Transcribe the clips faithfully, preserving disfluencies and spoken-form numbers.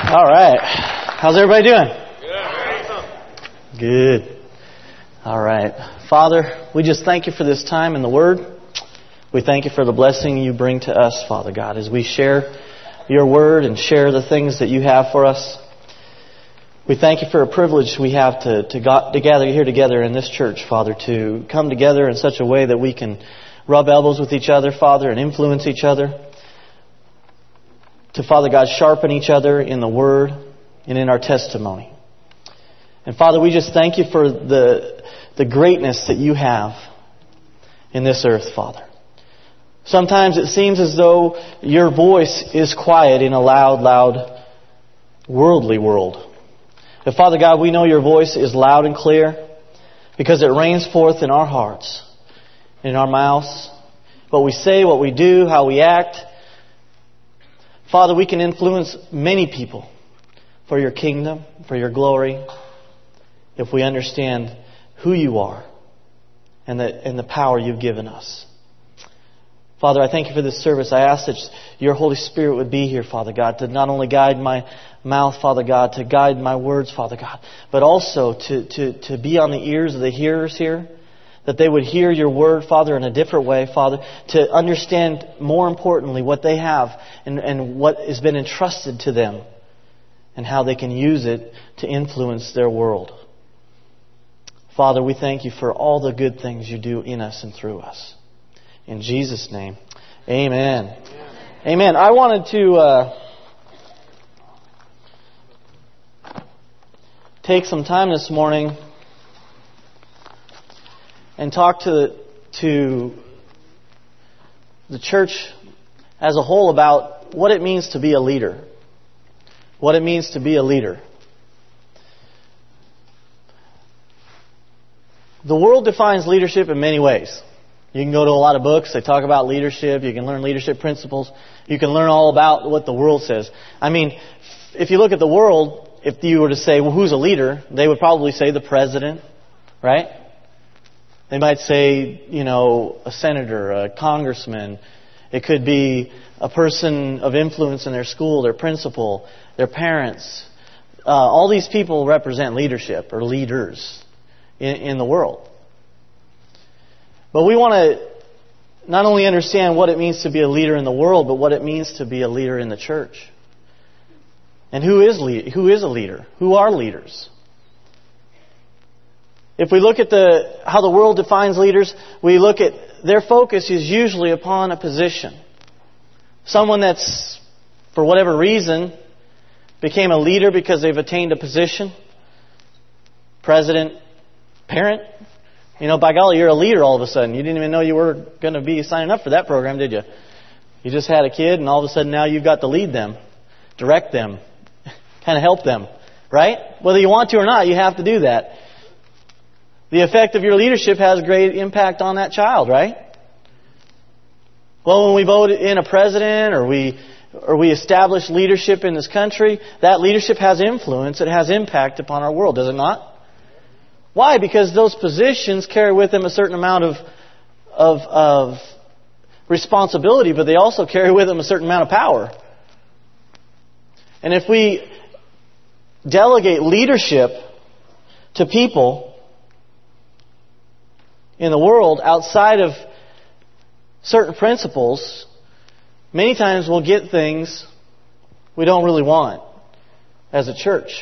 All right. How's everybody doing? Good. All right. Father, we just thank you for this time in the Word. We thank you for the blessing you bring to us, Father God, as we share your Word and share the things that you have for us. We thank you for a privilege we have to, to, got, to gather here together in this church, Father, to come together in such a way that we can rub elbows with each other, Father, and influence each other. To, Father God, sharpen each other in the Word and in our testimony. And Father, we just thank you for the, the greatness that you have in this earth, Father. Sometimes it seems as though your voice is quiet in a loud, loud, worldly world. But Father God, we know your voice is loud and clear because it rains forth in our hearts, in our mouths, what we say, what we do, how we act. Father, we can influence many people for your kingdom, for your glory, if we understand who you are and the, and the power you've given us. Father, I thank you for this service. I ask that your Holy Spirit would be here, Father God, to not only guide my mouth, Father God, to guide my words, Father God, but also to, to, to be on the ears of the hearers here, that they would hear your word, Father, in a different way, Father, to understand more importantly what they have and, and what has been entrusted to them and how they can use it to influence their world. Father, we thank you for all the good things you do in us and through us. In Jesus' name, amen. Amen. Amen. I wanted to uh, take some time this morning and talk to to the church as a whole about what it means to be a leader. What it means to be a leader. The world defines leadership in many ways. You can go to a lot of books. They talk about leadership. You can learn leadership principles. You can learn all about what the world says. I mean, if you look at the world, if you were to say, well, who's a leader? They would probably say the president, right? They might say, you know, a senator, a congressman. It could be a person of influence in their school, their principal, their parents. Uh, all these people represent leadership or leaders in, in the world. But we want to not only understand what it means to be a leader in the world, but what it means to be a leader in the church. And who is lead, who is a leader? Who are leaders? If we look at the how the world defines leaders, we look at their focus is usually upon a position. Someone that's, for whatever reason, became a leader because they've attained a position. President, parent. You know, by golly, you're a leader all of a sudden. You didn't even know you were going to be signing up for that program, did you? You just had a kid, and all of a sudden now you've got to lead them, direct them, kind of help them, right? Whether you want to or not, you have to do that. The effect of your leadership has great impact on that child, right? Well, when we vote in a president or we or we establish leadership in this country, that leadership has influence. It has impact upon our world, does it not? Why? Because those positions carry with them a certain amount of, of, of responsibility, but they also carry with them a certain amount of power. And if we delegate leadership to people in the world outside of certain principles, many times we'll get things we don't really want as a church.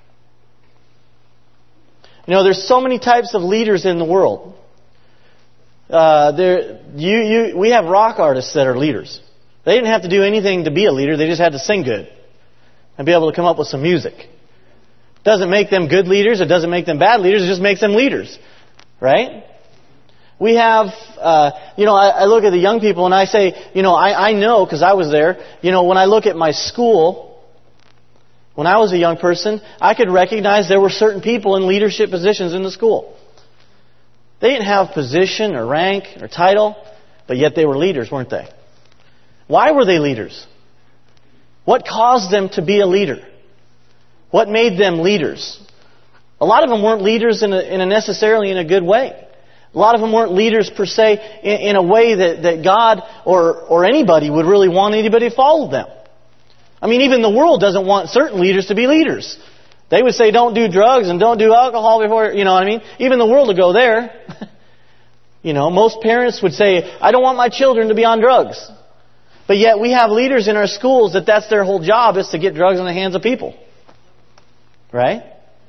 You know, there's so many types of leaders in the world. Uh, there, you, you, we have rock artists that are leaders. They didn't have to do anything to be a leader. They just had to sing good and be able to come up with some music. It doesn't make them good leaders. It doesn't make them bad leaders. It just makes them leaders, right? We have, uh, you know, I, I look at the young people and I say, you know, I, I know because I was there. You know, when I look at my school. When I was a young person, I could recognize there were certain people in leadership positions in the school. They didn't have position or rank or title, but yet they were leaders, weren't they? Why were they leaders? What caused them to be a leader? What made them leaders? A lot of them weren't leaders in a, in a necessarily in a good way. A lot of them weren't leaders per se in, in a way that, that God or, or anybody would really want anybody to follow them. I mean, even the world doesn't want certain leaders to be leaders. They would say don't do drugs and don't do alcohol before, you know what I mean? Even the world would go there. You know, most parents would say, I don't want my children to be on drugs. But yet we have leaders in our schools that that's their whole job, is to get drugs in the hands of people. Right?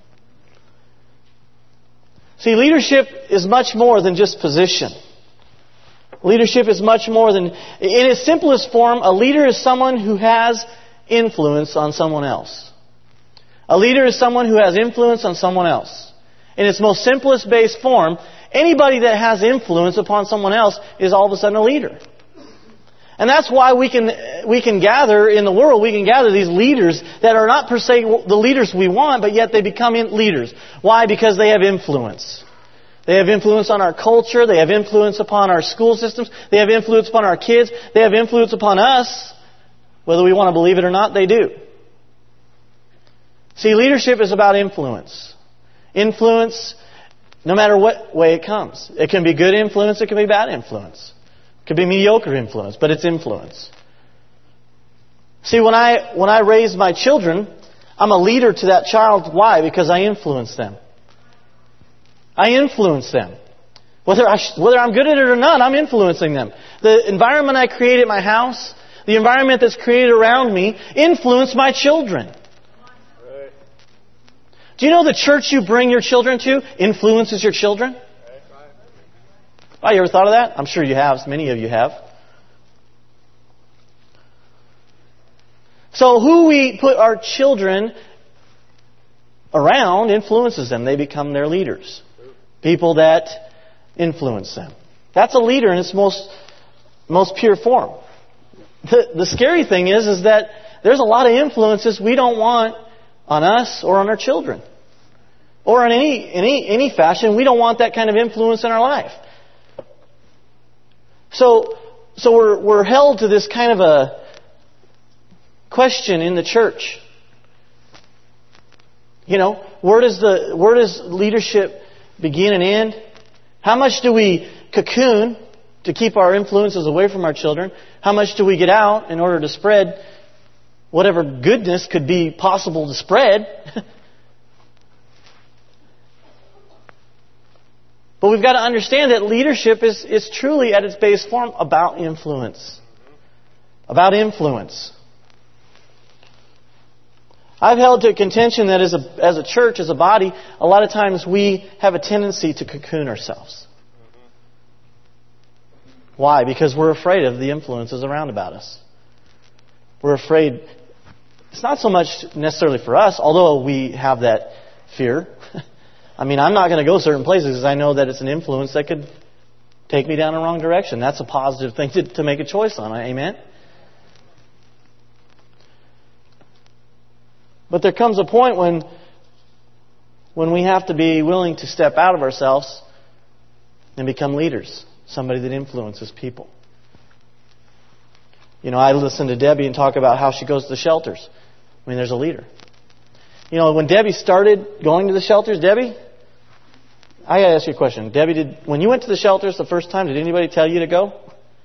See, leadership is much more than just position. Leadership is much more than, in its simplest form, a leader is someone who has influence on someone else. A leader is someone who has influence on someone else. In its most simplest base form, anybody that has influence upon someone else is all of a sudden a leader. And that's why we can we can gather in the world, we can gather these leaders that are not per se the leaders we want, but yet they become leaders. Why? Because they have influence. They have influence on our culture. They have influence upon our school systems. They have influence upon our kids. They have influence upon us. Whether we want to believe it or not, they do. See, leadership is about influence. Influence, no matter what way it comes. It can be good influence, it can be bad influence. It can be mediocre influence, but it's influence. See, when I when I raise my children, I'm a leader to that child. Why? Because I influence them. I influence them. Whether, I, whether I'm good at it or not, I'm influencing them. The environment I create at my house, the environment that's created around me, influence my children. Right. Do you know the church you bring your children to influences your children? Right. Oh, you ever thought of that? I'm sure you have. Many of you have. So who we put our children around influences them. They become their leaders. People that influence them. That's a leader in its most most pure form. The, the scary thing is, is that there's a lot of influences we don't want on us or on our children. Or in any, any, any fashion, we don't want that kind of influence in our life. So, so we're, we're held to this kind of a question in the church. You know, where does the, where does leadership begin and end? How much do we cocoon to keep our influences away from our children? How much do we get out in order to spread whatever goodness could be possible to spread? But we've got to understand that leadership is, is truly at its base form about influence. About influence. I've held to a contention that as a, as a church, as a body, a lot of times we have a tendency to cocoon ourselves. Why? Because we're afraid of the influences around about us. We're afraid, it's not so much necessarily for us, although we have that fear. I mean, I'm not going to go certain places because I know that it's an influence that could take me down the wrong direction. That's a positive thing to, to make a choice on. Amen? But there comes a point when when we have to be willing to step out of ourselves and become leaders. Somebody that influences people. You know, I listen to Debbie and talk about how she goes to the shelters. I mean, there's a leader. You know, when Debbie started going to the shelters, Debbie, I got to ask you a question. Debbie, did when you went to the shelters the first time, did anybody tell you to go?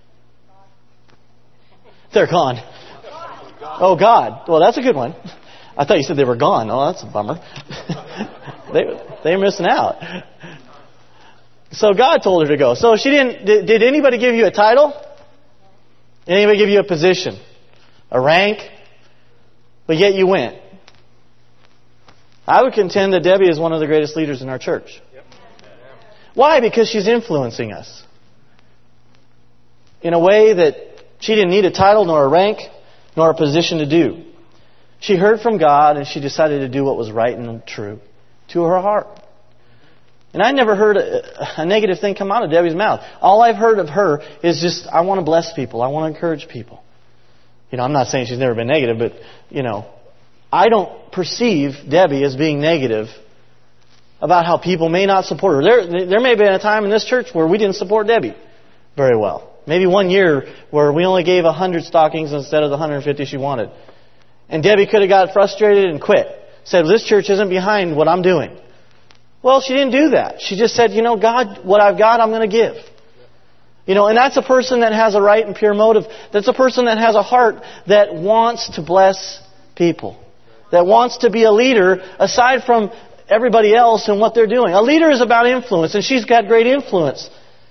They're gone. Oh, God. Well, that's a good one. I thought you said they were gone. Oh, that's a bummer. they they're missing out. So God told her to go. So she didn't. Did, did anybody give you a title? Anybody give you a position, a rank? But yet you went. I would contend that Debbie is one of the greatest leaders in our church. Why? Because she's influencing us in a way that she didn't need a title, nor a rank, nor a position to do. She heard from God and she decided to do what was right and true to her heart. And I never heard a, a negative thing come out of Debbie's mouth. All I've heard of her is just, I want to bless people. I want to encourage people. You know, I'm not saying she's never been negative, but, you know, I don't perceive Debbie as being negative about how people may not support her. There, there may have been a time in this church where we didn't support Debbie very well. Maybe one year where we only gave one hundred stockings instead of the one hundred fifty she wanted. And Debbie could have got frustrated and quit. Said, this church isn't behind what I'm doing. Well, she didn't do that. She just said, you know, God, what I've got, I'm going to give. You know, and that's a person that has a right and pure motive. That's a person that has a heart that wants to bless people. That wants to be a leader aside from everybody else and what they're doing. A leader is about influence, and she's got great influence.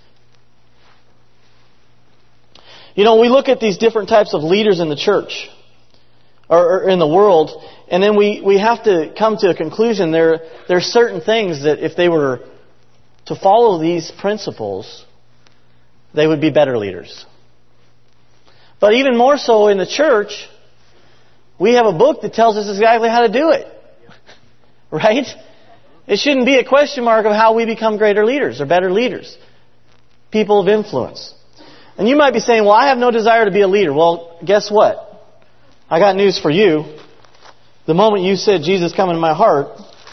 You know, we look at these different types of leaders in the church or, or in the world, and then we, we have to come to a conclusion. There, there are certain things that if they were to follow these principles, they would be better leaders. But even more so in the church, we have a book that tells us exactly how to do it. Right? It shouldn't be a question mark of how we become greater leaders or better leaders. People of influence. And you might be saying, well, I have no desire to be a leader. Well, guess what? I got news for you. The moment you said, Jesus, come into my heart,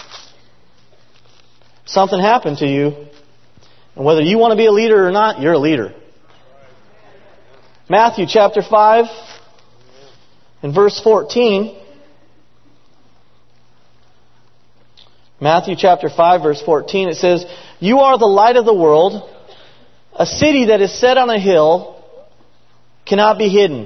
something happened to you. And whether you want to be a leader or not, you're a leader. Matthew chapter five and verse fourteen. Matthew chapter five verse fourteen, it says, "You are the light of the world. A city that is set on a hill cannot be hidden."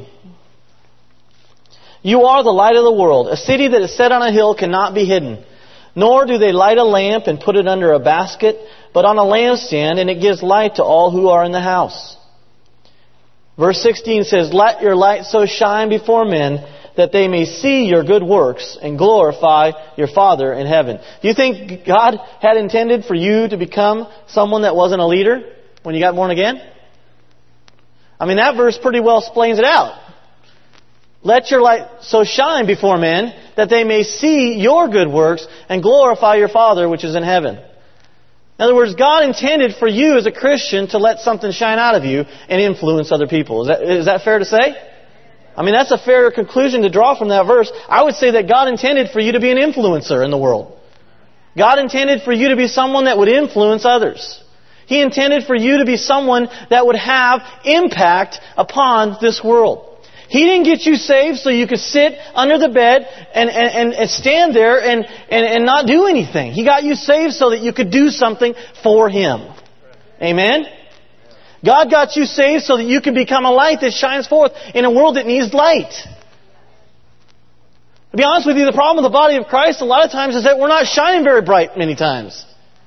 You are the light of the world. A city that is set on a hill cannot be hidden. Nor do they light a lamp and put it under a basket, but on a lampstand, and it gives light to all who are in the house. Verse sixteen says, "Let your light so shine before men that they may see your good works and glorify your Father in heaven." Do you think God had intended for you to become someone that wasn't a leader when you got born again? I mean, that verse pretty well explains it out. Let your light so shine before men that they may see your good works and glorify your Father which is in heaven. In other words, God intended for you as a Christian to let something shine out of you and influence other people. Is that, is that fair to say? I mean, that's a fair conclusion to draw from that verse. I would say that God intended for you to be an influencer in the world. God intended for you to be someone that would influence others. He intended for you to be someone that would have impact upon this world. He didn't get you saved so you could sit under the bed and, and, and stand there and, and, and not do anything. He got you saved so that you could do something for Him. Amen? God got you saved so that you can become a light that shines forth in a world that needs light. To be honest with you, the problem with the body of Christ a lot of times is that we're not shining very bright many times.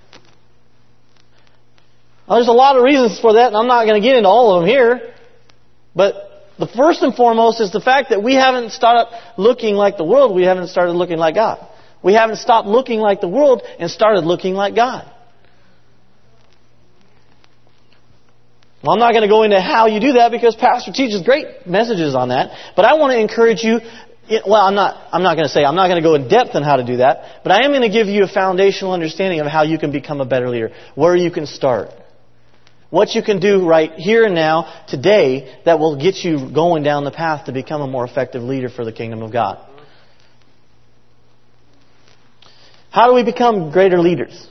Well, there's a lot of reasons for that, and I'm not going to get into all of them here. But the first and foremost is the fact that we haven't started looking like the world. We haven't started looking like God. We haven't stopped looking like the world and started looking like God. Well, I'm not going to go into how you do that because Pastor teaches great messages on that. But I want to encourage you. Well, I'm not, I'm not going to say, I'm not going to go in depth on how to do that. But I am going to give you a foundational understanding of how you can become a better leader. Where you can start. What you can do right here and now, today, that will get you going down the path to become a more effective leader for the kingdom of God. How do we become greater leaders?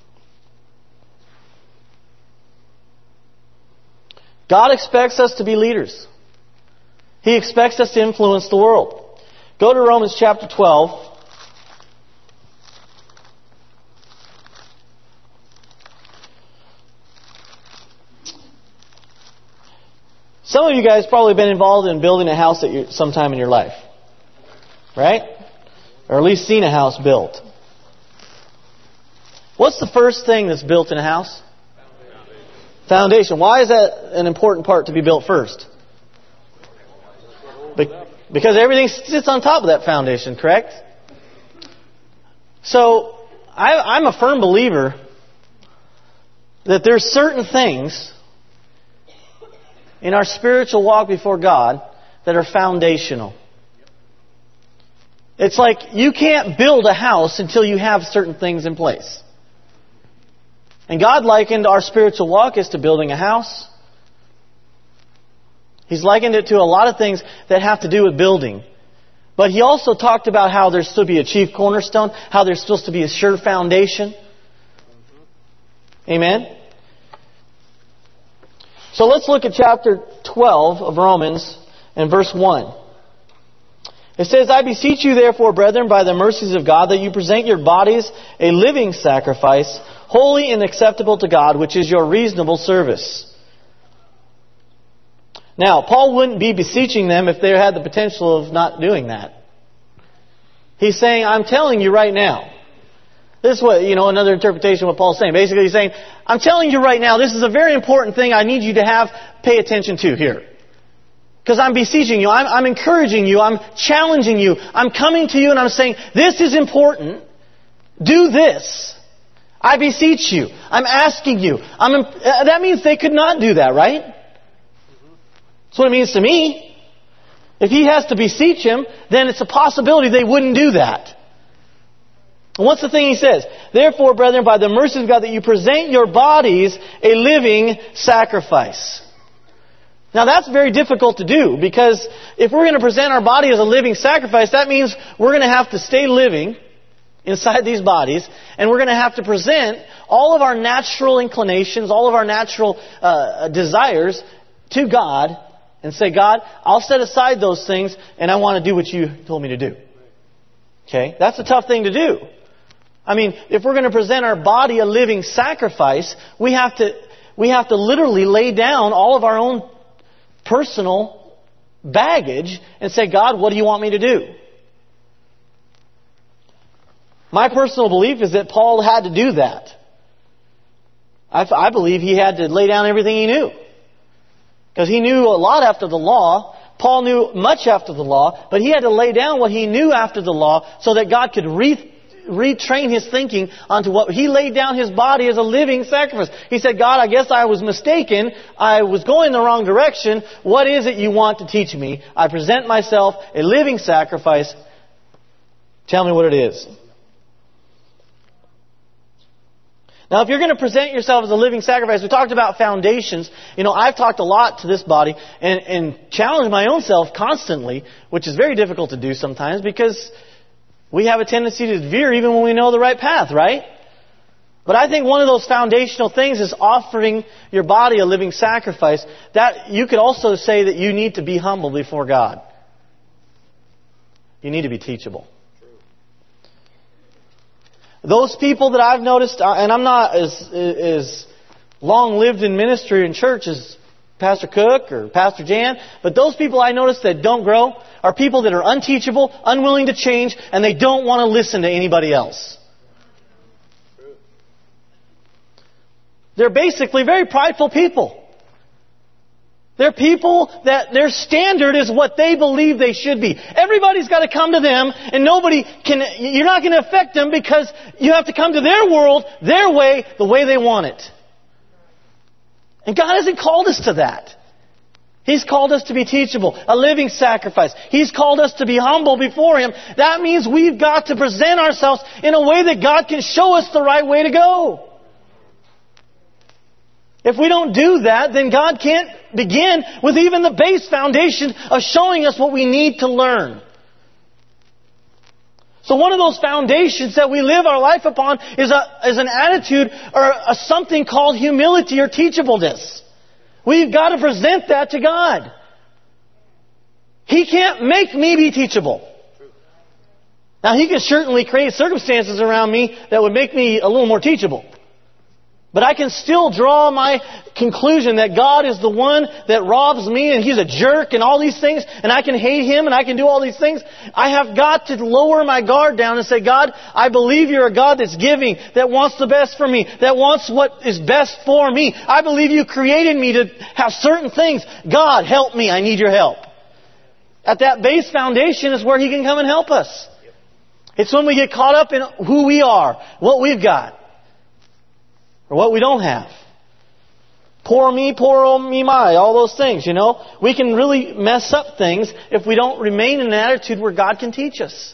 God expects us to be leaders. He expects us to influence the world. Go to Romans chapter twelve. Some of you guys probably been involved in building a house at your, sometime in your life. Right? Or at least seen a house built. What's the first thing that's built in a house? Foundation. Foundation. Why is that an important part to be built first? Be- because everything sits on top of that foundation, correct? So, I, I'm a firm believer that there's certain things in our spiritual walk before God that are foundational. It's like you can't build a house until you have certain things in place. And God likened our spiritual walk as to building a house. He's likened it to a lot of things that have to do with building. But He also talked about how there's supposed to be a chief cornerstone, how there's supposed to be a sure foundation. Amen? So let's look at chapter twelve of Romans and verse one. It says, "I beseech you therefore, brethren, by the mercies of God, that you present your bodies a living sacrifice, holy and acceptable to God, which is your reasonable service." Now, Paul wouldn't be beseeching them if they had the potential of not doing that. He's saying, I'm telling you right now. This is what, you know, another interpretation of what Paul's saying. Basically, he's saying, I'm telling you right now, this is a very important thing I need you to have, pay attention to here. Because I'm beseeching you, I'm, I'm encouraging you, I'm challenging you, I'm coming to you and I'm saying, this is important. Do this. I beseech you. I'm asking you. I'm, uh, that means they could not do that, right? That's what it means to me. If he has to beseech him, then it's a possibility they wouldn't do that. And what's the thing he says? Therefore, brethren, by the mercy of God, that you present your bodies a living sacrifice. Now that's very difficult to do, because if we're going to present our body as a living sacrifice, that means we're going to have to stay living inside these bodies, and we're going to have to present all of our natural inclinations, all of our natural uh, desires to God, and say, God, I'll set aside those things, and I want to do what you told me to do. Okay? That's a tough thing to do. I mean, if we're going to present our body a living sacrifice, we have to we have to literally lay down all of our own personal baggage and say, God, what do you want me to do? My personal belief is that Paul had to do that. I, I believe he had to lay down everything he knew. Because he knew a lot after the law. Paul knew much after the law. But he had to lay down what he knew after the law so that God could re- retrain his thinking onto what he laid down his body as a living sacrifice. He said, God, I guess I was mistaken. I was going the wrong direction. What is it you want to teach me? I present myself a living sacrifice. Tell me what it is. Now, if you're going to present yourself as a living sacrifice, we talked about foundations. You know, I've talked a lot to this body and, and challenged my own self constantly, which is very difficult to do sometimes because we have a tendency to veer even when we know the right path, right? But I think one of those foundational things is offering your body a living sacrifice. That you could also say that you need to be humble before God. You need to be teachable. Those people that I've noticed, and I'm not as, as long-lived in ministry and church as Pastor Cook or Pastor Jan, but those people I notice that don't grow are people that are unteachable, unwilling to change, and they don't want to listen to anybody else. They're basically very prideful people. They're people that their standard is what they believe they should be. Everybody's got to come to them, and nobody can, you're not going to affect them because you have to come to their world, their way, the way they want it. And God hasn't called us to that. He's called us to be teachable, a living sacrifice. He's called us to be humble before Him. That means we've got to present ourselves in a way that God can show us the right way to go. If we don't do that, then God can't begin with even the base foundation of showing us what we need to learn. So one of those foundations that we live our life upon is a is an attitude or a, something called humility or teachableness. We've got to present that to God. He can't make me be teachable. Now, He can certainly create circumstances around me that would make me a little more teachable. But I can still draw my conclusion that God is the one that robs me and He's a jerk and all these things, and I can hate Him and I can do all these things. I have got to lower my guard down and say, God, I believe You're a God that's giving, that wants the best for me, that wants what is best for me. I believe You created me to have certain things. God, help me. I need Your help. At that base foundation is where He can come and help us. It's when we get caught up in who we are, what we've got, or what we don't have. Poor me, poor oh me, my, all those things, you know. We can really mess up things if we don't remain in an attitude where God can teach us.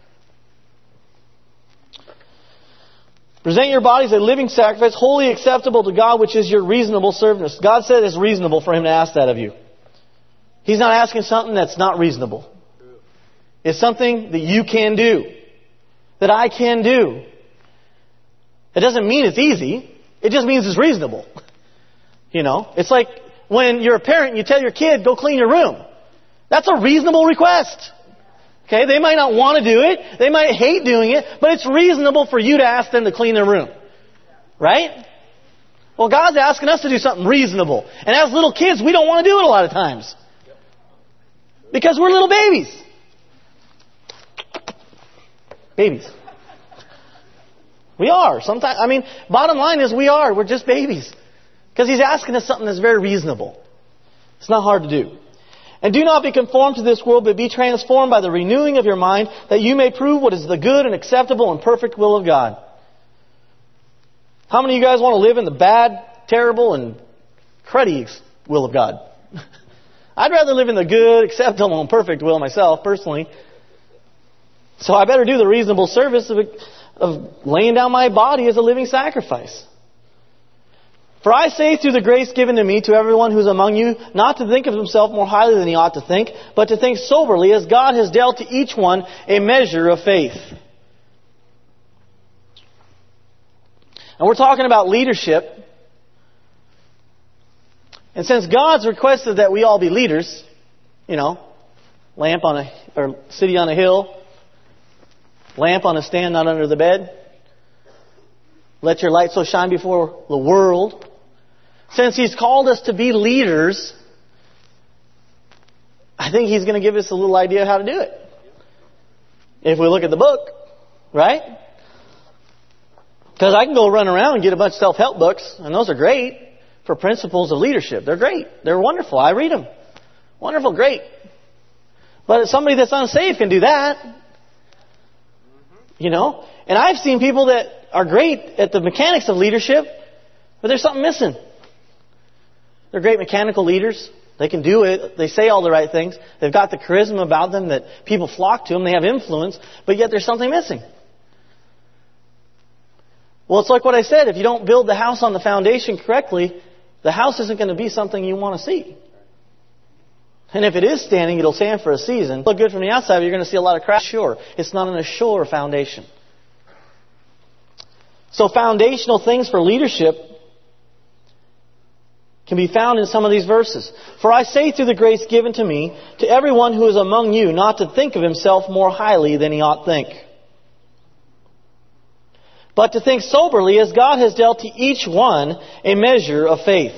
Present your bodies a living sacrifice, wholly acceptable to God, which is your reasonable service. God said it's reasonable for Him to ask that of you. He's not asking something that's not reasonable. It's something that you can do, that I can do. It doesn't mean it's easy. It just means it's reasonable. You know, it's like when you're a parent and you tell your kid, go clean your room. That's a reasonable request. Okay, they might not want to do it. They might hate doing it, but it's reasonable for you to ask them to clean their room. Right? Well, God's asking us to do something reasonable. And as little kids, we don't want to do it a lot of times. Because we're little babies. Babies. We are. Sometimes, I mean, bottom line is we are. We're just babies. Because He's asking us something that's very reasonable. It's not hard to do. And do not be conformed to this world, but be transformed by the renewing of your mind, that you may prove what is the good and acceptable and perfect will of God. How many of you guys want to live in the bad, terrible, and cruddy will of God? I'd rather live in the good, acceptable, and perfect will myself, personally. So I better do the reasonable service of, of laying down my body as a living sacrifice. For I say through the grace given to me to everyone who is among you, not to think of himself more highly than he ought to think, but to think soberly, as God has dealt to each one a measure of faith. And we're talking about leadership. And since God's requested that we all be leaders, you know, lamp on a, or city on a hill, lamp on a stand not under the bed, let your light so shine before the world. Since He's called us to be leaders, I think He's going to give us a little idea of how to do it. If we look at the book, right? Because I can go run around and get a bunch of self-help books, and those are great for principles of leadership. They're great. They're wonderful. I read them. Wonderful, great. But somebody that's unsaved can do that. You know? And I've seen people that are great at the mechanics of leadership, but there's something missing. They're great mechanical leaders. They can do it. They say all the right things. They've got the charisma about them that people flock to them. They have influence, but yet there's something missing. Well, it's like what I said. If you don't build the house on the foundation correctly, the house isn't going to be something you want to see. And if it is standing, it'll stand for a season. Look good from the outside, but you're going to see a lot of cracks. Sure, it's not an sure foundation. So foundational things for leadership can be found in some of these verses. For I say through the grace given to me, to everyone who is among you, not to think of himself more highly than he ought think, but to think soberly, as God has dealt to each one a measure of faith.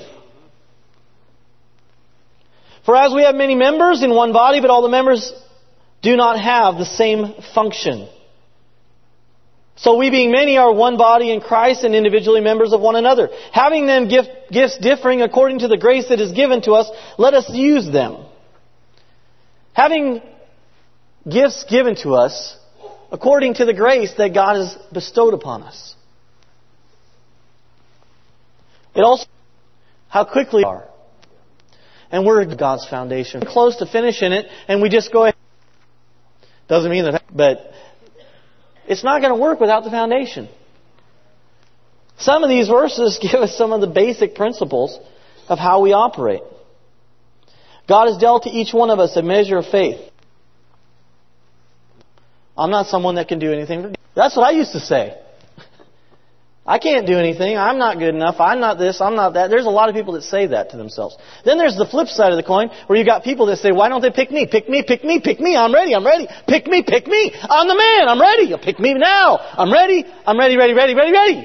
For as we have many members in one body, but all the members do not have the same function. So we being many are one body in Christ and individually members of one another. Having then gift, gifts differing according to the grace that is given to us, let us use them. Having gifts given to us according to the grace that God has bestowed upon us. It also, how quickly we are. And we're God's foundation. We're close to finishing it, and we just go ahead. Doesn't mean that, but it's not going to work without the foundation. Some of these verses give us some of the basic principles of how we operate. God has dealt to each one of us a measure of faith. I'm not someone that can do anything. That's what I used to say. I can't do anything. I'm not good enough. I'm not this. I'm not that. There's a lot of people that say that to themselves. Then there's the flip side of the coin where you got people that say, why don't they pick me? Pick me, pick me, pick me. I'm ready. I'm ready. Pick me, pick me. I'm the man. I'm ready. Pick me now. I'm ready. I'm ready, ready, ready, ready, ready.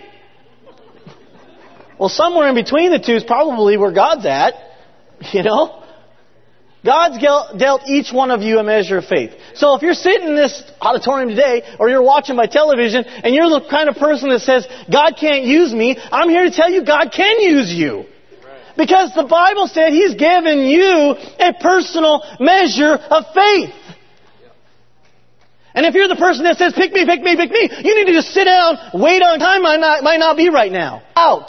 Well, somewhere in between the two is probably where God's at. You know? God's dealt each one of you a measure of faith. So if you're sitting in this auditorium today, or you're watching by television, and you're the kind of person that says, God can't use me, I'm here to tell you God can use you. Because the Bible said He's given you a personal measure of faith. And if you're the person that says, pick me, pick me, pick me, you need to just sit down, wait on time, might not, might not be right now. Out.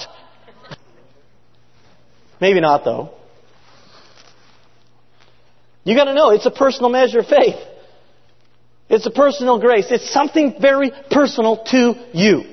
Maybe not, though. You got to know, it's a personal measure of faith. It's a personal grace. It's something very personal to you.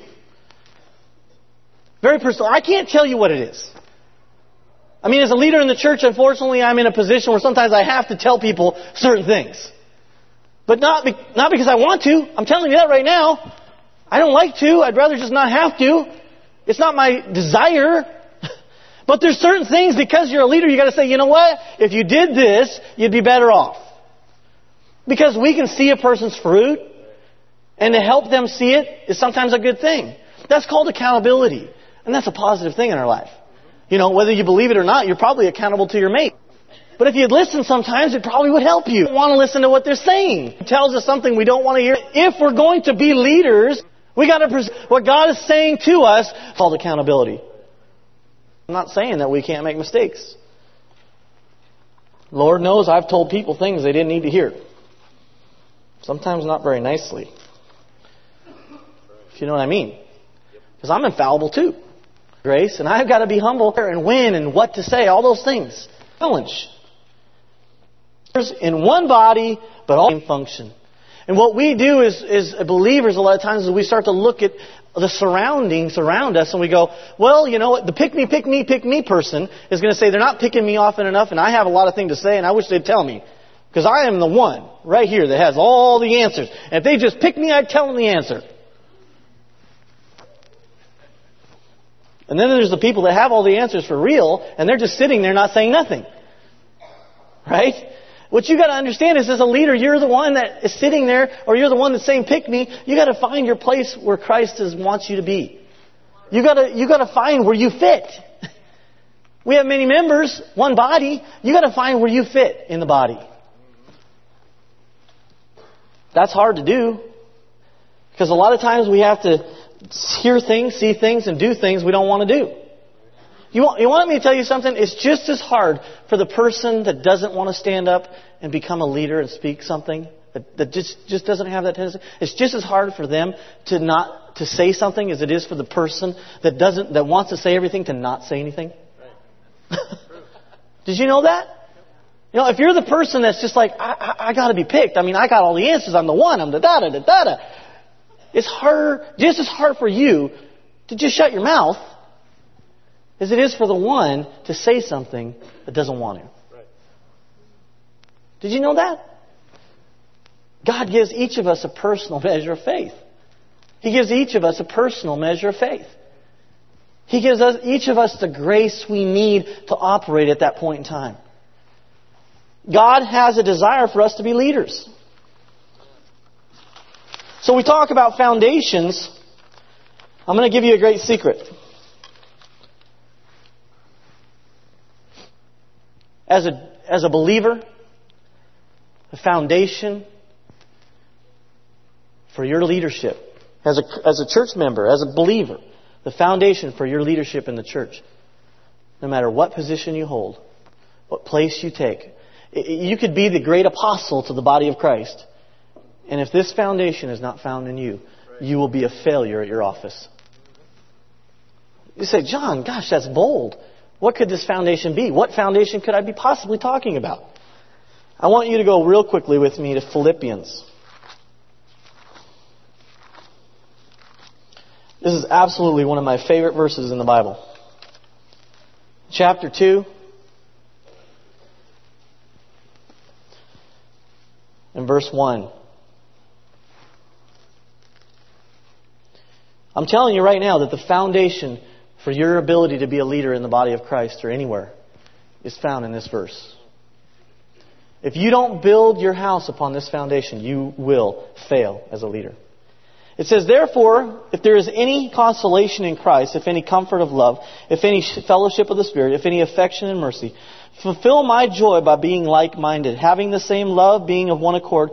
Very personal. I can't tell you what it is. I mean, as a leader in the church, unfortunately, I'm in a position where sometimes I have to tell people certain things. But not, be, not because I want to. I'm telling you that right now. I don't like to. I'd rather just not have to. It's not my desire. But there's certain things, because you're a leader, you got to say, you know what? If you did this, you'd be better off. Because we can see a person's fruit, and to help them see it is sometimes a good thing. That's called accountability. And that's a positive thing in our life. You know, whether you believe it or not, you're probably accountable to your mate. But if you'd listen sometimes, it probably would help you. You want to listen to what they're saying. It tells us something we don't want to hear. If we're going to be leaders, we got to present what God is saying to us, called accountability. I'm not saying that we can't make mistakes. Lord knows I've told people things they didn't need to hear. Sometimes not very nicely. If you know what I mean. Because I'm infallible too. Grace, and I've got to be humble and when and what to say, all those things. Challenge. In one body, but all same function. And what we do is, is believers, a lot of times, is we start to look at the surroundings around us and we go, well, you know what, the pick me, pick me, pick me person is going to say they're not picking me often enough and I have a lot of things to say and I wish they'd tell me. Because I am the one right here that has all the answers. And if they just pick me, I'd tell them the answer. And then there's the people that have all the answers for real, and they're just sitting there not saying nothing. Right? What you got to understand is, as a leader, you're the one that is sitting there, or you're the one that's saying, pick me. You got to find your place where Christ is, wants you to be. You got to, you got to find where you fit. We have many members, one body. You got to find where you fit in the body. That's hard to do. Because a lot of times we have to hear things, see things, and do things we don't want to do. You want, you want me to tell you something? It's just as hard for the person that doesn't want to stand up and become a leader and speak something, that, that just, just doesn't have that tendency. It's just as hard for them to not to say something as it is for the person that doesn't that wants to say everything to not say anything. Did you know that? You know, if you're the person that's just like, I, I, I got to be picked. I mean, I got all the answers. I'm the one. I'm the da da da da da. It's harder, just as hard for you to just shut your mouth as it is for the one to say something that doesn't want to. Right. Did you know that? God gives each of us a personal measure of faith. He gives each of us a personal measure of faith. He gives us each of us the grace we need to operate at that point in time. God has a desire for us to be leaders. So we talk about foundations. I'm going to give you a great secret. As a, as a believer, a foundation for your leadership. As a, as a church member, as a believer, the foundation for your leadership in the church. No matter what position you hold, what place you take. You could be the great apostle to the body of Christ. And if this foundation is not found in you, you will be a failure at your office. You say, John, gosh, that's bold. What could this foundation be? What foundation could I be possibly talking about? I want you to go real quickly with me to Philippians. This is absolutely one of my favorite verses in the Bible. Chapter two. And verse one. I'm telling you right now that the foundation for your ability to be a leader in the body of Christ or anywhere is found in this verse. If you don't build your house upon this foundation, you will fail as a leader. It says, therefore, if there is any consolation in Christ, if any comfort of love, if any fellowship of the Spirit, if any affection and mercy, fulfill my joy by being like-minded, having the same love, being of one accord,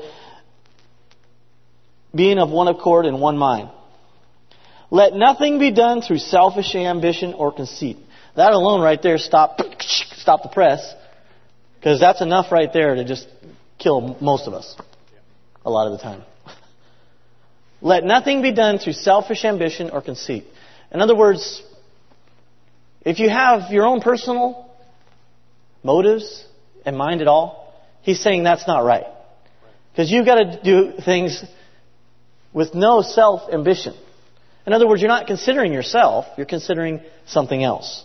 being of one accord and one mind. Let nothing be done through selfish ambition or conceit. That alone right there, stop, stop the press. Because that's enough right there to just kill most of us. A lot of the time. Let nothing be done through selfish ambition or conceit. In other words, if you have your own personal motives in mind at all, he's saying that's not right. Because you've got to do things with no self-ambition. In other words, you're not considering yourself, you're considering something else.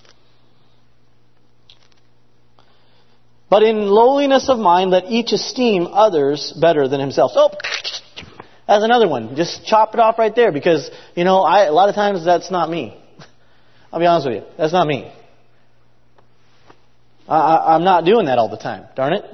But in lowliness of mind, let each esteem others better than himself. Oh, that's another one. Just chop it off right there because, you know, I, a lot of times that's not me. I'll be honest with you. That's not me. I, I'm not doing that all the time. Darn it.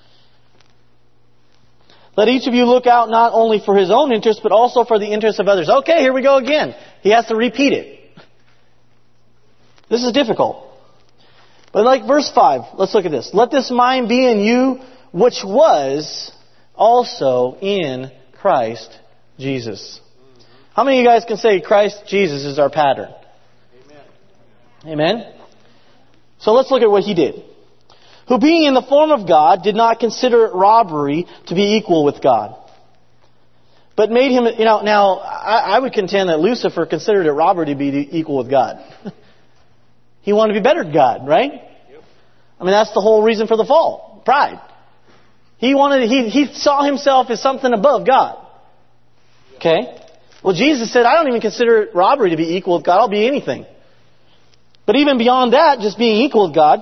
Let each of you look out not only for his own interest, but also for the interest of others. Okay, here we go again. He has to repeat it. This is difficult. But like verse five, let's look at this. Let this mind be in you, which was also in Christ Jesus. How many of you guys can say Christ Jesus is our pattern? Amen. Amen. So let's look at what He did. Who being in the form of God did not consider it robbery to be equal with God. But made Him, you know, now I, I would contend that Lucifer considered it robbery to be equal with God. He wanted to be better than God, right? Yep. I mean, that's the whole reason for the fall. Pride. He wanted, he, he saw himself as something above God. Okay? Well, Jesus said, I don't even consider it robbery to be equal with God. I'll be anything. But even beyond that, just being equal with God,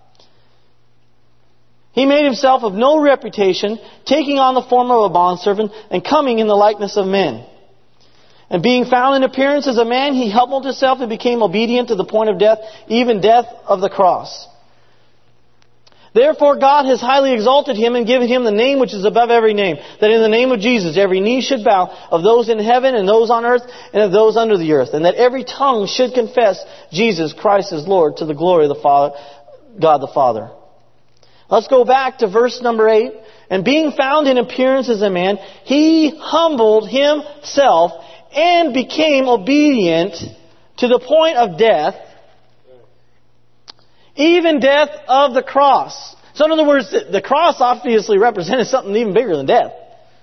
He made Himself of no reputation, taking on the form of a bondservant and coming in the likeness of men. And being found in appearance as a man, He humbled Himself and became obedient to the point of death, even death of the cross. Therefore God has highly exalted Him and given Him the name which is above every name, that in the name of Jesus every knee should bow, of those in heaven and those on earth and of those under the earth, and that every tongue should confess Jesus Christ is Lord, to the glory of the Father, God the Father. Let's go back to verse number eight. And being found in appearance as a man, He humbled Himself and became obedient to the point of death, even death of the cross. So in other words, the cross obviously represented something even bigger than death.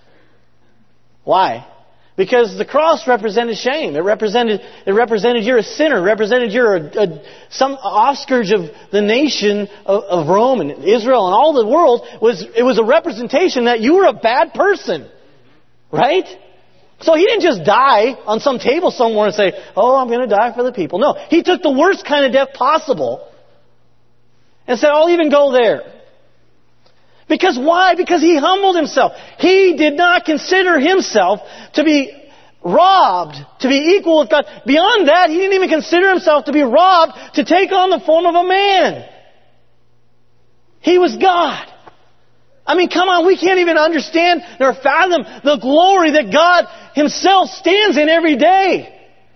Why? Because the cross represented shame. It represented it represented you're a sinner. It represented you're a, a, some offscourge of the nation of, of Rome and Israel and all the world. Was it was a representation that you were a bad person, right? So He didn't just die on some table somewhere and say, "Oh, I'm going to die for the people." No, He took the worst kind of death possible and said, "I'll even go there." Because why? Because He humbled Himself. He did not consider Himself to be robbed, to be equal with God. Beyond that, He didn't even consider Himself to be robbed to take on the form of a man. He was God. I mean, come on, we can't even understand nor fathom the glory that God Himself stands in every day.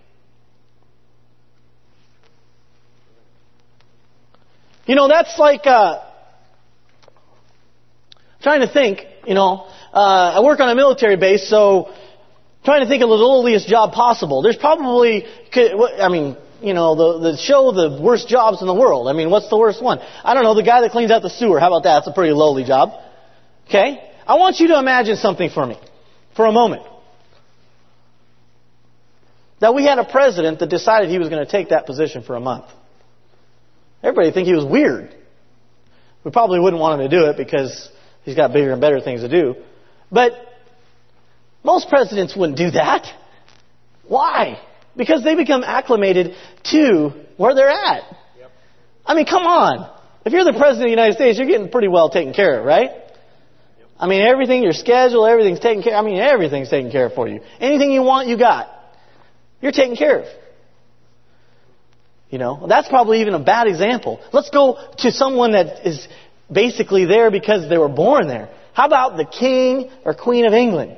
You know, that's like... Uh, Trying to think, you know, uh, I work on a military base, so trying to think of the lowliest job possible. There's probably, I mean, you know, the, the show the worst jobs in the world. I mean, what's the worst one? I don't know, the guy that cleans out the sewer. How about that? That's a pretty lowly job. Okay? I want you to imagine something for me, for a moment. That we had a president that decided he was going to take that position for a month. Everybody would think he was weird. We probably wouldn't want him to do it because He's got bigger and better things to do. But most presidents wouldn't do that. Why? Because they become acclimated to where they're at. Yep. I mean, come on. If you're the President of the United States, you're getting pretty well taken care of, right? Yep. I mean, everything, your schedule, everything's taken care of. I mean, everything's taken care of for you. Anything you want, you got. You're taken care of. You know, that's probably even a bad example. Let's go to someone that is basically there because they were born there. How about the King or Queen of England?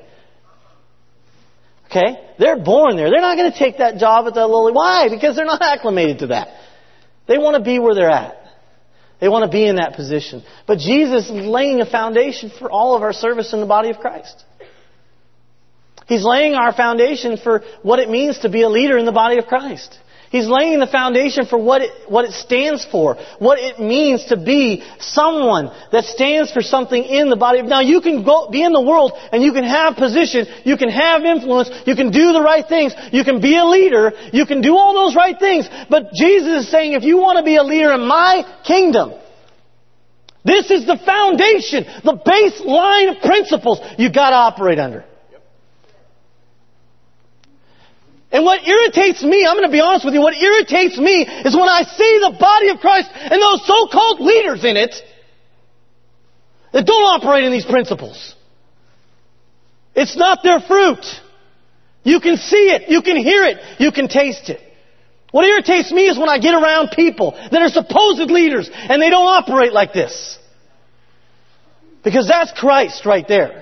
Okay? They're born there. They're not going to take that job at that lowly. Why? Because they're not acclimated to that. They want to be where they're at. They want to be in that position. But Jesus is laying a foundation for all of our service in the body of Christ. He's laying our foundation for what it means to be a leader in the body of Christ. He's laying the foundation for what it, what it stands for, what it means to be someone that stands for something in the body. Now you can go, be in the world and you can have position, you can have influence, you can do the right things, you can be a leader, you can do all those right things. But Jesus is saying if you want to be a leader in my kingdom, this is the foundation, the baseline of principles you've got to operate under. And what irritates me, I'm going to be honest with you, what irritates me is when I see the body of Christ and those so-called leaders in it that don't operate in these principles. It's not their fruit. You can see it, you can hear it, you can taste it. What irritates me is when I get around people that are supposed leaders and they don't operate like this. Because that's Christ right there.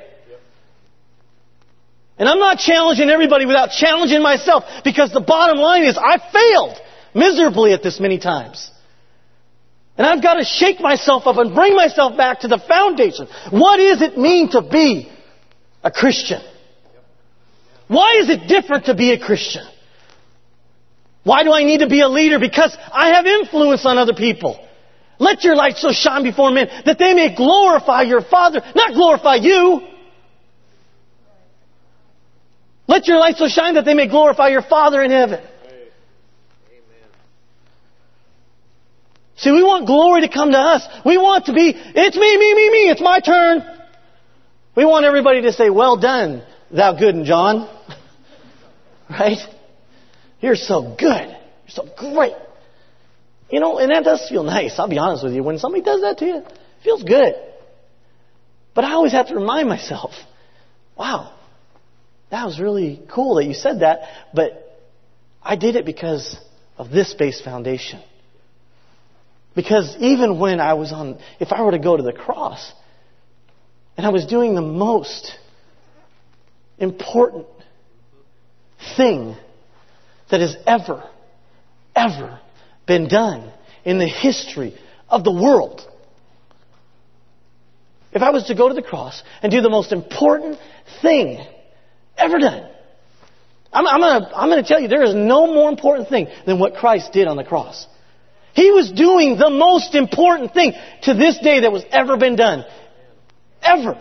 And I'm not challenging everybody without challenging myself, because the bottom line is I failed miserably at this many times. And I've got to shake myself up and bring myself back to the foundation. What does it mean to be a Christian? Why is it different to be a Christian? Why do I need to be a leader? Because I have influence on other people. Let your light so shine before men that they may glorify your Father, not glorify you. Let your light so shine that they may glorify your Father in heaven. See, we want glory to come to us. We want to be, it's me, me, me, me, it's my turn. We want everybody to say, well done, thou good and John. Right? You're so good. You're so great. You know, and that does feel nice. I'll be honest with you. When somebody does that to you, it feels good. But I always have to remind myself, wow, that was really cool that you said that, but I did it because of this base foundation. Because even when I was on, if I were to go to the cross, and I was doing the most important thing that has ever, ever been done in the history of the world. If I was to go to the cross and do the most important thing ever done, I'm, I'm going to I'm going to tell you there is no more important thing than what Christ did on the cross. He was doing the most important thing to this day that was ever been done. Ever.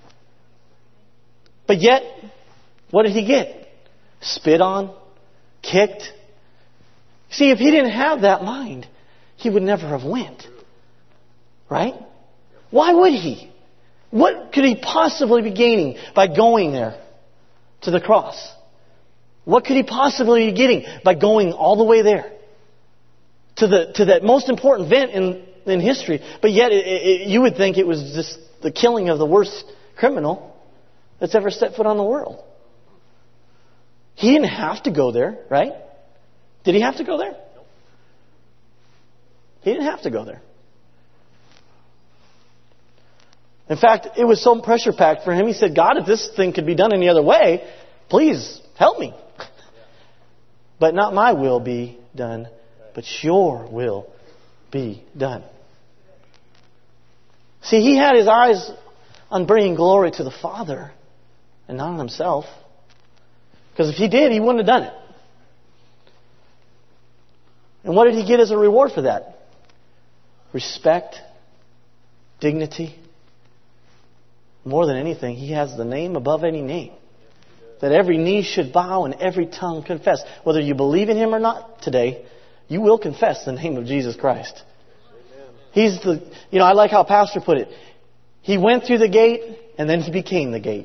But yet, what did He get? Spit on? Kicked? See, if He didn't have that mind, He would never have went. Right? Why would He? What could He possibly be gaining by going there to the cross? What could He possibly be getting by going all the way there? To the to that most important event in, in history. But yet it, it, you would think it was just the killing of the worst criminal that's ever set foot on the world. He didn't have to go there, right? Did He have to go there? He didn't have to go there. In fact, it was so pressure packed for Him. He said, God, if this thing could be done any other way, please help me. But not my will be done, but your will be done. See, He had His eyes on bringing glory to the Father and not on Himself. Because if He did, He wouldn't have done it. And what did He get as a reward for that? Respect, dignity. More than anything, He has the name above any name. That every knee should bow and every tongue confess. Whether you believe in Him or not today, you will confess the name of Jesus Christ. He's the, you know, I like how Pastor put it. He went through the gate and then He became the gate.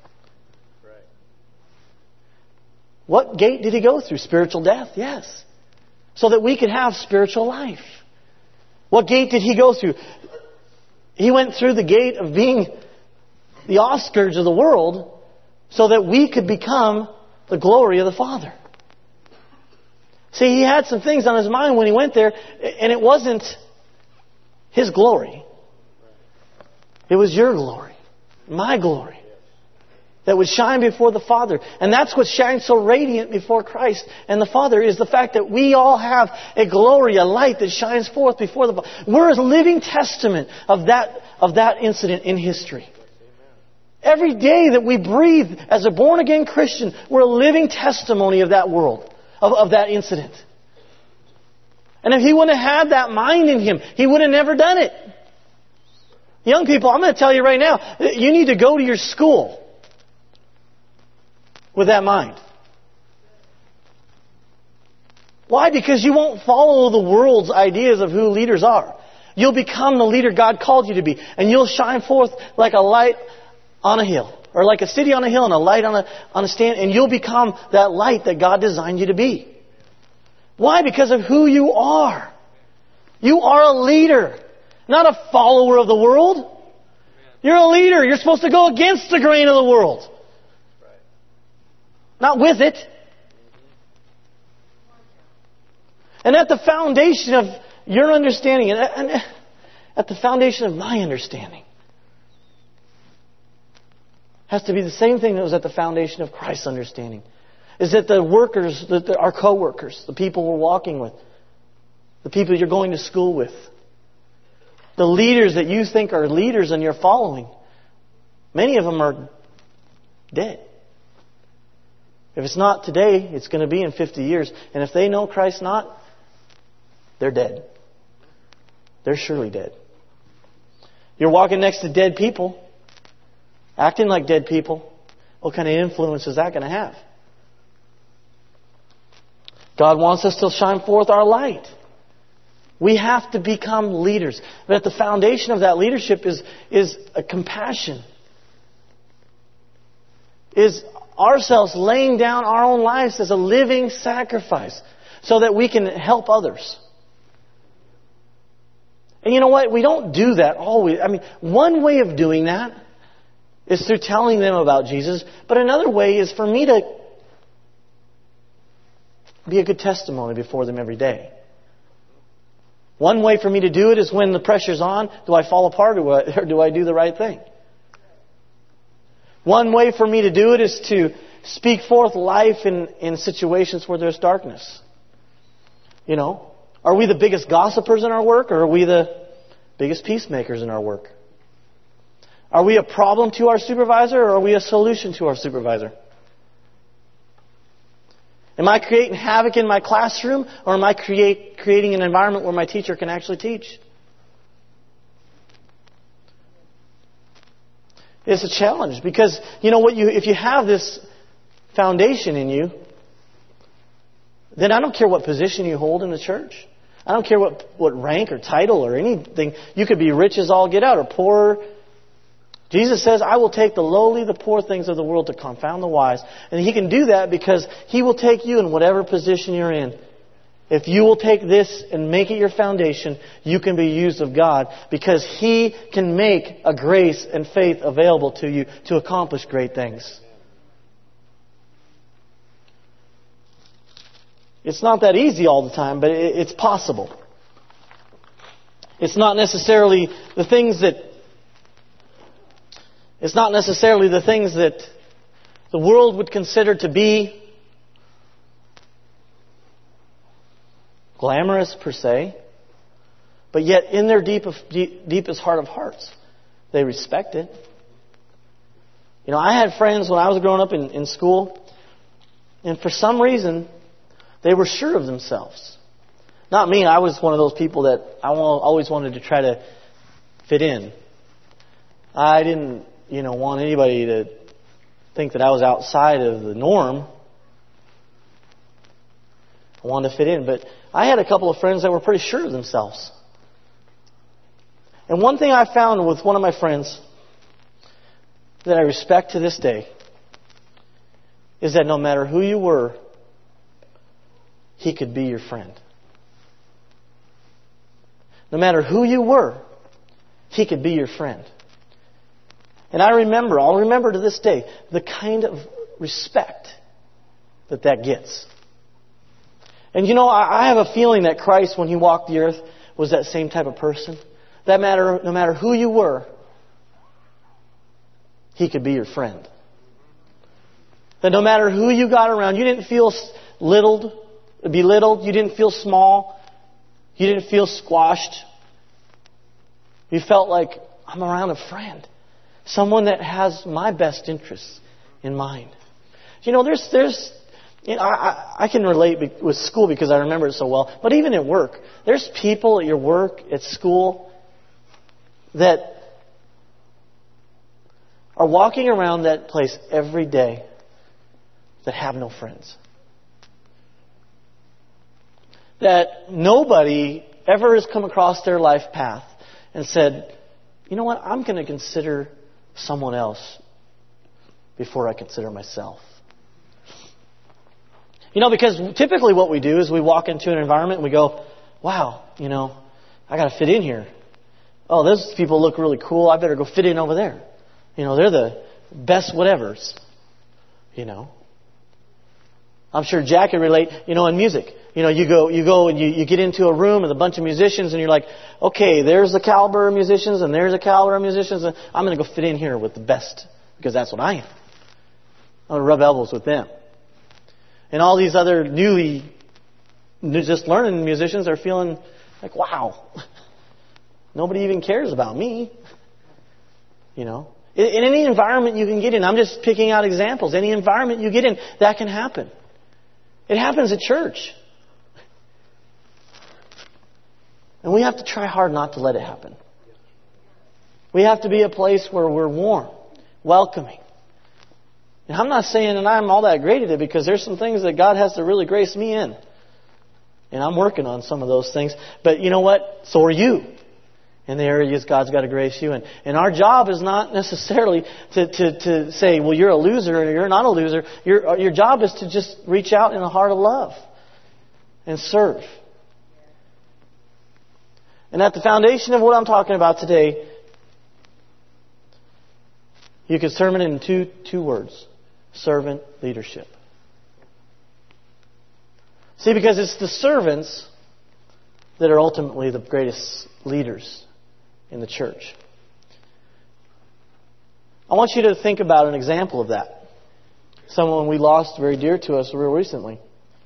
What gate did He go through? Spiritual death? Yes. So that we could have spiritual life. What gate did He go through? He went through the gate of being the offscourge of the world so that we could become the glory of the Father. See, He had some things on His mind when He went there, and it wasn't His glory. It was your glory, my glory, that would shine before the Father. And that's what shines so radiant before Christ and the Father, is the fact that we all have a glory, a light that shines forth before the Father. We're a living testament of that, of that incident in history. Every day that we breathe as a born-again Christian, we're a living testimony of that world, of, of that incident. And if He wouldn't have had that mind in Him, He would have never done it. Young people, I'm going to tell you right now, you need to go to your school with that mind. Why? Because you won't follow the world's ideas of who leaders are. You'll become the leader God called you to be. And you'll shine forth like a light on a hill. Or like a city on a hill and a light on a, on a stand. And you'll become that light that God designed you to be. Why? Because of who you are. You are a leader, not a follower of the world. You're a leader. You're supposed to go against the grain of the world. Not with it. And at the foundation of your understanding, and at the foundation of my understanding, has to be the same thing that was at the foundation of Christ's understanding. Is that the workers, that our co-workers, the people we're walking with, the people you're going to school with, The leaders that you think are leaders and you're following, many of them are dead. If it's not today, it's going to be in fifty years. And if they know Christ not, they're dead. They're surely dead. You're walking next to dead people, acting like dead people. What kind of influence is that going to have? God wants us to shine forth our light. We have to become leaders. But at the foundation of that leadership is, is a compassion. Is ourselves laying down our own lives as a living sacrifice so that we can help others. And you know what? We don't do that always. I mean, one way of doing that is through telling them about Jesus. But another way is for me to be a good testimony before them every day. One way for me to do it is when the pressure's on, do I fall apart or do I do the right thing? One way for me to do it is to speak forth life in, in situations where there's darkness. You know, are we the biggest gossipers in our work or are we the biggest peacemakers in our work? Are we a problem to our supervisor or are we a solution to our supervisor? Am I creating havoc in my classroom or am I create, creating an environment where my teacher can actually teach? It's a challenge because, you know what, you if you have this foundation in you, then I don't care what position you hold in the church. I don't care what, what rank or title or anything. You could be rich as all get out or poor. Jesus says, I will take the lowly, the poor things of the world to confound the wise. And He can do that because He will take you in whatever position you're in. If you will take this and make it your foundation, you can be used of God because He can make a grace and faith available to you to accomplish great things. It's not that easy all the time, but it's possible. It's not necessarily the things that It's not necessarily the things that the world would consider to be glamorous per se, but yet in their deep, deep, deepest heart of hearts, they respect it. You know, I had friends when I was growing up in, in school, and for some reason, they were sure of themselves. Not me. I was one of those people that I always wanted to try to fit in. I didn't, you know, want anybody to think that I was outside of the norm. I wanted to fit in. But I had a couple of friends that were pretty sure of themselves. And one thing I found with one of my friends that I respect to this day is that no matter who you were, he could be your friend. No matter who you were, he could be your friend. And I remember, I'll remember to this day, the kind of respect that that gets. And you know, I have a feeling that Christ, when He walked the earth, was that same type of person. That matter, no matter who you were, He could be your friend. That no matter who you got around, you didn't feel littled, belittled, you didn't feel small, you didn't feel squashed. You felt like, I'm around a friend. Someone that has my best interests in mind. You know, there's, there's, you know, I, I can relate with school because I remember it so well. But even at work, there's people at your work, at school, that are walking around that place every day that have no friends. That nobody ever has come across their life path and said, you know what, I'm going to consider someone else before I consider myself. You know, because typically what we do is we walk into an environment and we go, wow, you know, I got to fit in here. Oh, those people look really cool. I better go fit in over there. You know, they're the best whatevers. You know. I'm sure Jack can relate, you know, in music. You know, you go you go and you, you get into a room with a bunch of musicians and you're like, okay, there's the caliber of musicians and there's the caliber of musicians. And I'm going to go fit in here with the best because that's what I am. I'm going to rub elbows with them. And all these other newly, just learning musicians are feeling like, wow, Nobody even cares about me. You know. In, in any environment you can get in, I'm just picking out examples. Any environment you get in, that can happen. It happens at church. And we have to try hard not to let it happen. We have to be a place where we're warm, welcoming. And I'm not saying that I'm all that great at it, because there's some things that God has to really grace me in. And I'm working on some of those things. But you know what? So are you. In the areas God's got to grace you in. And our job is not necessarily to, to, to say, well, you're a loser or you're not a loser. Your, your job is to just reach out in a heart of love and serve. And at the foundation of what I'm talking about today, you could sum it in two, two words. Servant leadership. See, because it's the servants that are ultimately the greatest leaders in the church. I want you to think about an example of that. Someone we lost very dear to us real recently.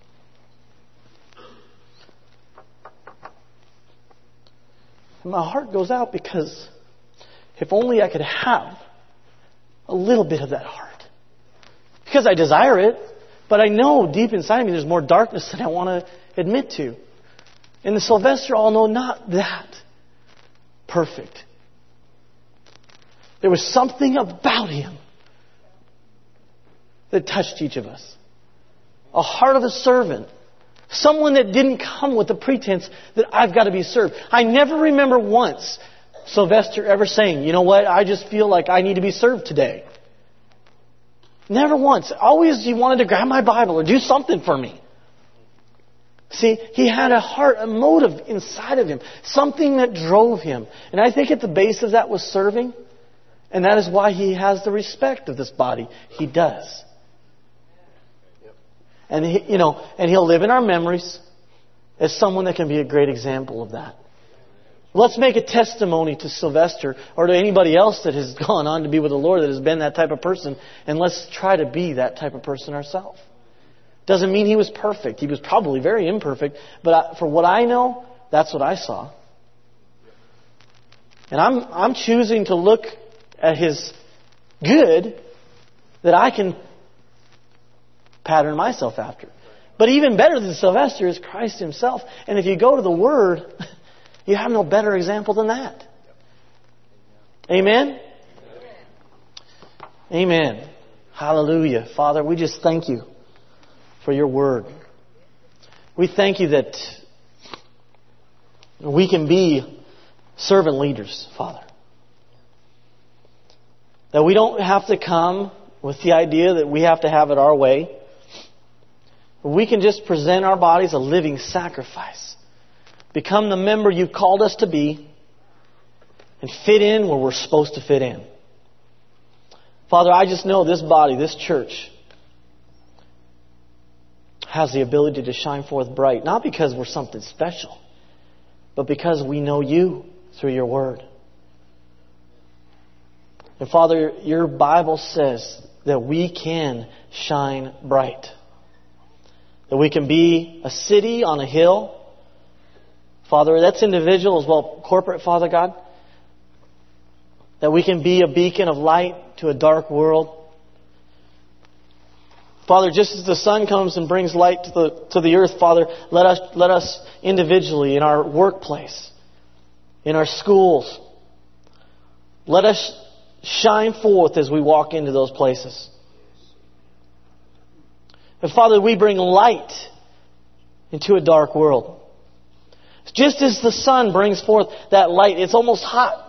And my heart goes out, because if only I could have a little bit of that heart. Because I desire it, but I know deep inside me there's more darkness than I want to admit to. And the Sylvester all know not that perfect. There was something about him that touched each of us. A heart of a servant. Someone that didn't come with the pretense that I've got to be served. I never remember once Sylvester ever saying, you know what, I just feel like I need to be served today. Never once. Always he wanted to grab my Bible or do something for me. See, he had a heart, a motive inside of him. Something that drove him. And I think at the base of that was serving. And that is why he has the respect of this body. He does. And he, you know, and he'll live in our memories as someone that can be a great example of that. Let's make a testimony to Sylvester or to anybody else that has gone on to be with the Lord that has been that type of person. And let's try to be that type of person ourselves. Doesn't mean he was perfect. He was probably very imperfect. But I, for what I know, that's what I saw. And I'm, I'm choosing to look at his good that I can pattern myself after. But even better than Sylvester is Christ himself. And if you go to the Word, you have no better example than that. Amen? Amen. Hallelujah. Father, we just thank you for your Word. We thank you that we can be servant leaders, Father. That we don't have to come with the idea that we have to have it our way. We can just present our bodies a living sacrifice. Become the member you've called us to be. And fit in where we're supposed to fit in. Father, I just know this body, this church, has the ability to shine forth bright. Not because we're something special, but because we know you through your Word. And Father, your Bible says that we can shine bright. That we can be a city on a hill. Father, that's individual as well, corporate, Father God. That we can be a beacon of light to a dark world. Father, just as the sun comes and brings light to the to the earth, Father, let us let us individually in our workplace, in our schools, let us shine forth as we walk into those places. And Father, we bring light into a dark world. Just as the sun brings forth that light, it's almost hot.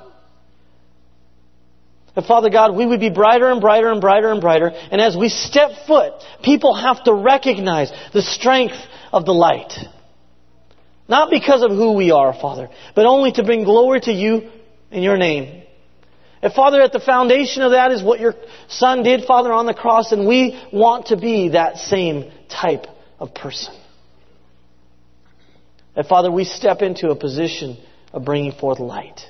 And Father God, we would be brighter and brighter and brighter and brighter. And as we step foot, people have to recognize the strength of the light. Not because of who we are, Father, but only to bring glory to you in your name. And Father, at the foundation of that is what your Son did, Father, on the cross. And we want to be that same type of person. And Father, we step into a position of bringing forth light.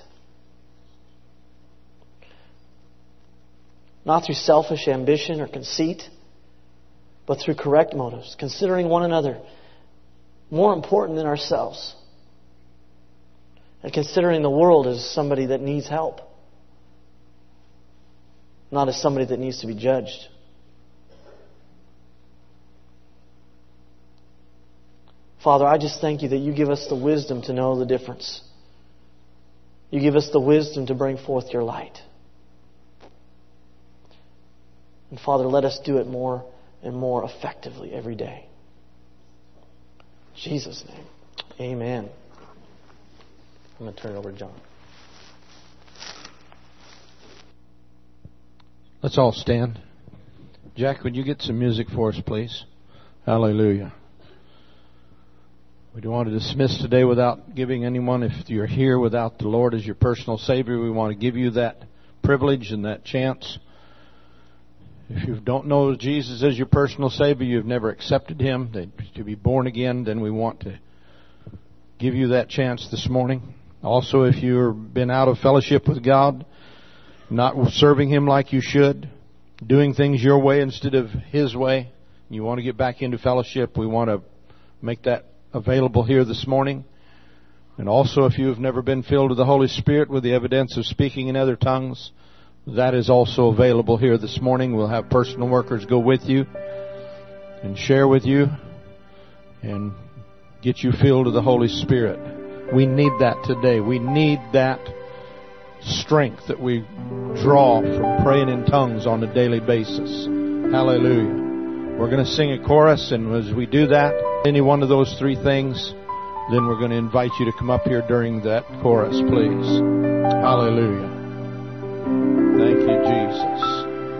Not through selfish ambition or conceit, but through correct motives, considering one another more important than ourselves. and considering the world as somebody that needs help, not as somebody that needs to be judged. Father, I just thank you that you give us the wisdom to know the difference. You give us the wisdom to bring forth your light. And Father, let us do it more and more effectively every day. In Jesus' name, amen. I'm going to turn it over to John. Let's all stand. Jack, would you get some music for us, please? Hallelujah. We don't want to dismiss today without giving anyone, if you're here without the Lord as your personal Savior, we want to give you that privilege and that chance. If you don't know Jesus as your personal Savior, you've never accepted Him to be born again, then we want to give you that chance this morning. Also, if you've been out of fellowship with God, not serving Him like you should, doing things your way instead of His way, and you want to get back into fellowship, we want to make that available here this morning. And also, if you have never been filled with the Holy Spirit with the evidence of speaking in other tongues, that is also available here this morning. We'll have personal workers go with you and share with you and get you filled with the Holy Spirit. We need that today. We need that strength that we draw from praying in tongues on a daily basis. Hallelujah. We're going to sing a chorus, and as we do that, any one of those three things, then we're going to invite you to come up here during that chorus, please. Hallelujah. Thank you, Jesus.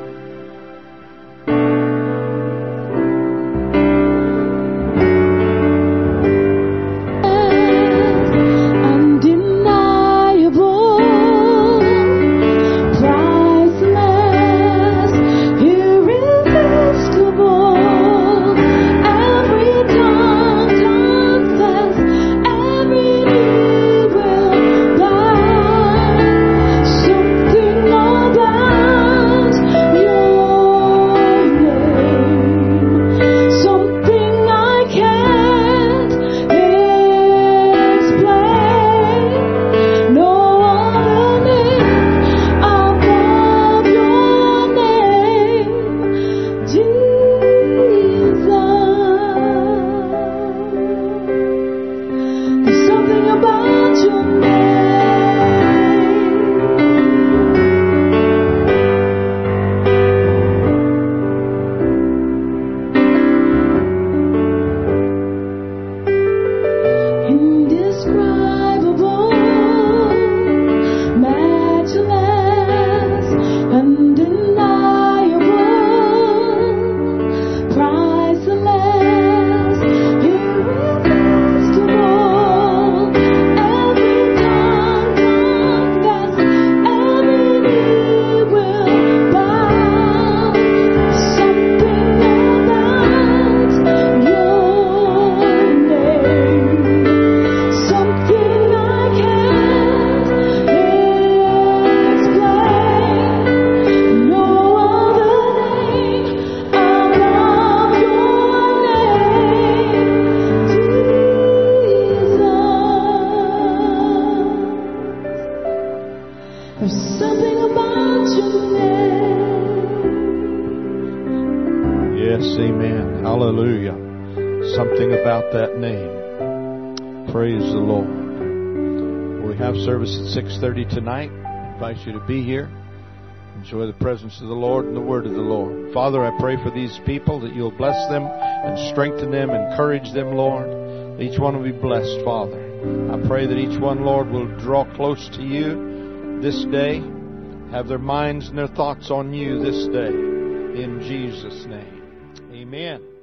six thirty tonight. I invite you to be here. Enjoy the presence of the Lord and the word of the Lord. Father, I pray for these people that you'll bless them and strengthen them, encourage them, Lord. Each one will be blessed, Father. I pray that each one, Lord, will draw close to you this day, have their minds and their thoughts on you this day. In Jesus' name, amen.